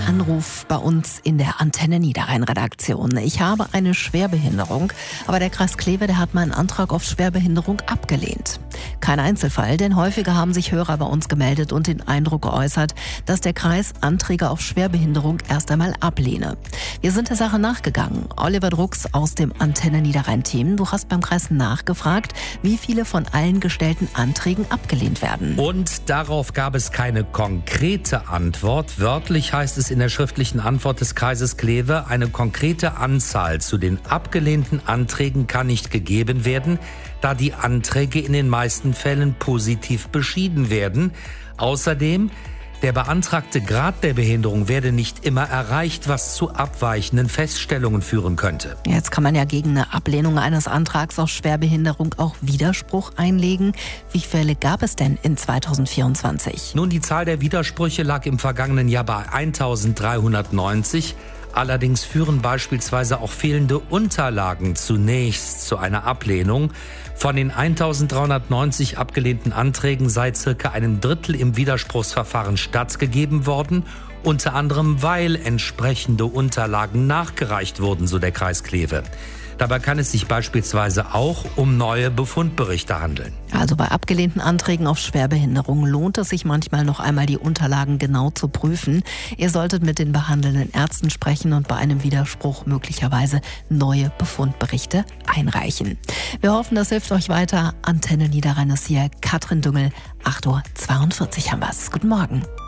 Anruf bei uns in der Antenne Niederrhein-Redaktion. Ich habe eine Schwerbehinderung, aber der Kreis Kleve, der hat meinen Antrag auf Schwerbehinderung abgelehnt. Kein Einzelfall, denn häufiger haben sich Hörer bei uns gemeldet und den Eindruck geäußert, dass der Kreis Anträge auf Schwerbehinderung erst einmal ablehne. Wir sind der Sache nachgegangen. Oliver Drucks aus dem Antenne Niederrhein-Team. Du hast beim Kreis nachgefragt, wie viele von allen gestellten Anträgen abgelehnt werden. Und darauf gab es keine konkrete Antwort. Wörtlich heißt es in der schriftlichen Antwort des Kreises Kleve, eine konkrete Anzahl zu den abgelehnten Anträgen kann nicht gegeben werden, da die Anträge in den meisten Fällen positiv beschieden werden. Außerdem, der beantragte Grad der Behinderung werde nicht immer erreicht, was zu abweichenden Feststellungen führen könnte. Jetzt kann man ja gegen eine Ablehnung eines Antrags auf Schwerbehinderung auch Widerspruch einlegen. Wie viele Fälle gab es denn in 2024? Nun, die Zahl der Widersprüche lag im vergangenen Jahr bei 1390. Allerdings führen beispielsweise auch fehlende Unterlagen zunächst zu einer Ablehnung. Von den 1390 abgelehnten Anträgen sei circa einem Drittel im Widerspruchsverfahren stattgegeben worden, unter anderem weil entsprechende Unterlagen nachgereicht wurden, so der Kreis Kleve. Dabei kann es sich beispielsweise auch um neue Befundberichte handeln. Also bei abgelehnten Anträgen auf Schwerbehinderung lohnt es sich manchmal noch einmal, die Unterlagen genau zu prüfen. Ihr solltet mit den behandelnden Ärzten sprechen und bei einem Widerspruch möglicherweise neue Befundberichte einreichen. Wir hoffen, das hilft euch weiter. Antenne Niederrhein ist hier. Katrin Düngel, 8:42 Uhr haben wir's. Guten Morgen.